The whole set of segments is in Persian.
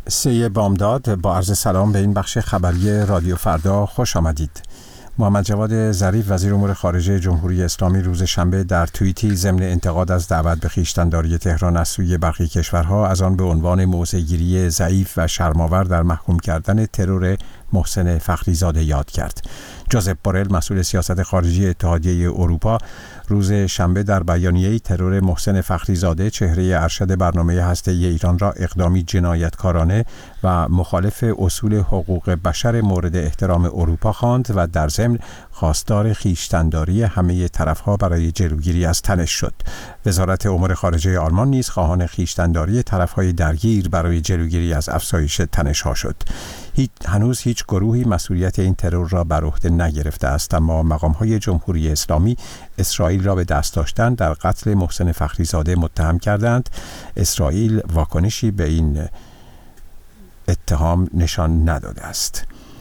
سه بامداد با عرض سلام به این بخش خبری رادیو فردا خوش آمدید. محمد جواد ظریف وزیر امور خارجه جمهوری اسلامی روز شنبه در توییتی ضمن انتقاد از دعوت به خویشتن‌داری تهران از سوی برخی کشورها از آن به عنوان موضع‌گیری ضعیف و شرم‌آور در محکوم کردن ترور محسن فخریزاده یاد کرد. جوزپ بورل مسئول سیاست خارجی اتحادیه اروپا روز شنبه در بیانیه‌ای ترور محسن فخریزاده چهره ارشد برنامه هسته‌ای ایران را اقدامی جنایتکارانه و مخالف اصول حقوق بشر مورد احترام اروپا خواند و در ضمن خواستار خویشتن‌داری همه طرف‌ها برای جلوگیری از تنش شد. وزارت امور خارجه آلمان نیز خواهان خویشتن‌داری طرف‌های درگیر برای جلوگیری از افزایش تنش‌ها شد. هنوز هیچ گروهی مسئولیت این ترور را بر عهده نگرفته است، اما مقام‌های جمهوری اسلامی اسرائیل را به دست داشتن در قتل محسن فخریزاده متهم کردند. اسرائیل واکنشی به این اتهام نشان نداده است.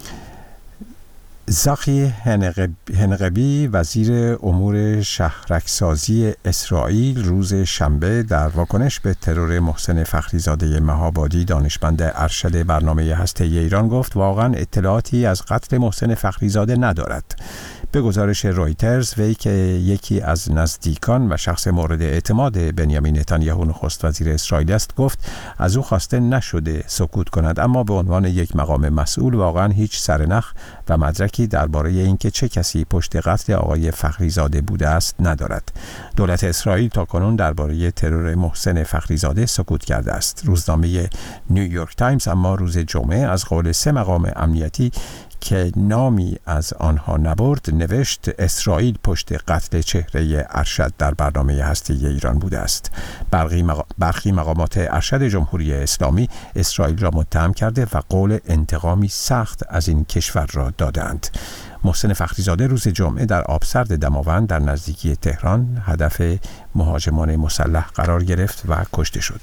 زاخی هنقبی وزیر امور شهرکسازی اسرائیل روز شنبه در واکنش به ترور محسن فخریزاده مهابادی دانشمند ارشد برنامه هسته‌ای ایران گفت واقعا اطلاعاتی از قتل محسن فخریزاده ندارد. به گزارش رویترز وی که یکی از نزدیکان و شخص مورد اعتماد بنیامین نتانیاهو نخست وزیر اسرائیل است گفت از او خواسته نشده سکوت کند، اما به عنوان یک مقام مسئول واقعا هیچ سرنخ و مدرکی درباره اینکه چه کسی پشت قتل آقای فخریزاده بوده است ندارد. دولت اسرائیل تاکنون درباره ترور محسن فخریزاده سکوت کرده است. روزنامه نیویورک تایمز اما روز جمعه از قول 3 مقام امنیتی که نامی از آنها نبرد نوشت اسرائیل پشت قتل چهره ارشد در برنامه هسته‌ای ایران بوده است. برخی مقامات ارشد جمهوری اسلامی اسرائیل را متهم کرده و قول انتقامی سخت از این کشور را دادند. محسن فخریزاده روز جمعه در آبسرد دماوند در نزدیکی تهران هدف مهاجمان مسلح قرار گرفت و کشته شد.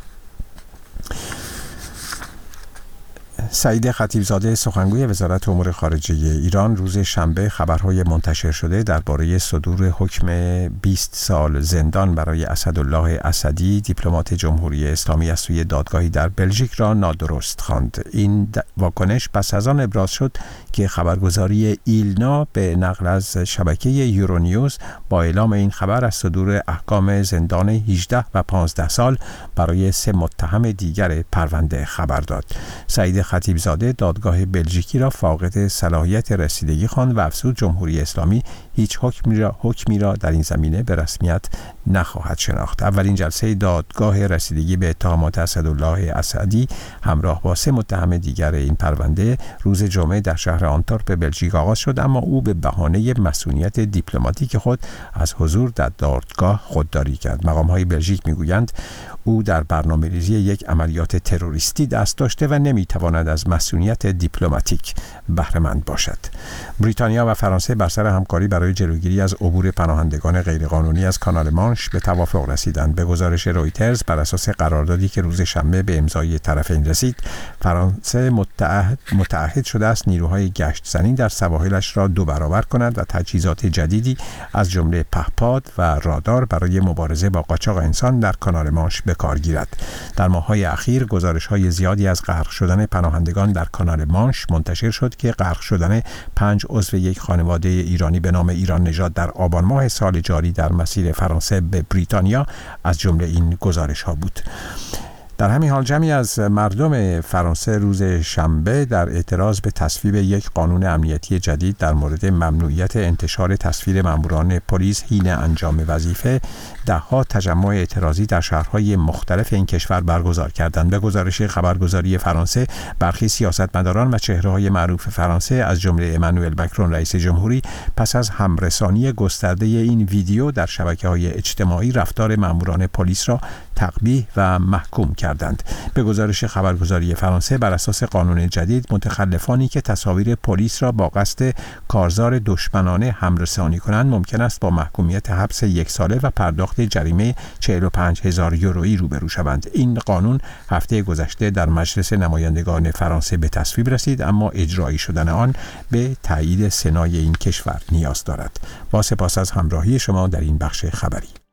سعید خطیبزاده سخنگوی وزارت امور خارجه ایران روز شنبه خبرهای منتشر شده درباره صدور حکم 20 سال زندان برای اسدالله اسدی دیپلمات جمهوری اسلامی از سوی دادگاهی در بلژیک را نادرست خواند. این واکنش پس از آن ابراز شد که خبرگزاری ایلنا به نقل از شبکه یورونیوز با اعلام این خبر از صدور احکام زندان 18 و 15 سال برای 3 متهم دیگر پرونده خبر داد. سعید خطیبزاده دادگاه بلژیکی را فاقد صلاحیت رسیدگی خواند و افزود جمهوری اسلامی هیچ حکمی را در این زمینه به رسمیت نخواهد شناخت. اولین جلسه دادگاه رسیدگی به اتهامات اسدالله اسدی همراه با 3 متهم دیگر این پرونده روز جمعه در شهر آنتورپ بلژیک آغاز شد، اما او به بهانه مسئولیت دیپلماتیک خود از حضور در دادگاه خودداری کرد. مقام‌های بلژیک میگویند او در برنامه‌ریزی یک عملیات تروریستی دست داشته و نمیتواند از مسئولیت دیپلماتیک بهره مند باشد. بریتانیا و فرانسه بر سر همکاری برای جلوگیری از عبور پناهندگان غیرقانونی از کانال مانش به توافق رسیدند. به گزارش رویترز بر اساس قراردادی که روز شنبه به امضای طرفین رسید، فرانسه متعهد شده است نیروهای گشت زنی در سواحلش را 2 برابر کند و تجهیزات جدیدی از جمله پهپاد و رادار برای مبارزه با قاچاق انسان در کانال مانش به کار گیرد. در ماه‌های اخیر گزارش‌های زیادی از غرق شدن پناهندگان در کانال مانش منتشر شد که غرق شدن 5 عضو یک خانواده ایرانی به نام ایران نژاد در آبان ماه سال جاری در مسیر فرانسه به بریتانیا از جمله این گزارش‌ها بود. در همین حال جمعی از مردم فرانسه روز شنبه در اعتراض به تصویب یک قانون امنیتی جدید در مورد ممنوعیت انتشار تصویر ماموران پلیس حین انجام وظیفه ده‌ها تجمع اعتراضی در شهرهای مختلف این کشور برگزار کردند. به گزارش خبرگزاری فرانسه برخی سیاستمداران و چهره‌های معروف فرانسه از جمله امانوئل ماکرون رئیس جمهوری پس از همرسانی گسترده این ویدیو در شبکه‌های اجتماعی رفتار ماموران پلیس را تقبیح و محکوم کردند. به گزارش خبرگزاری فرانسه بر اساس قانون جدید متخلفانی که تصاویر پلیس را با قصد کارزار دشمنانه همرسانی کنند ممکن است با محکومیت حبس 1 ساله و پرداخت جریمه 45,000 یورویی روبرو شوند. این قانون هفته گذشته در مجلس نمایندگان فرانسه به تصویب رسید، اما اجرایی شدن آن به تایید سنای این کشور نیاز دارد. با سپاس از همراهی شما در این بخش خبری.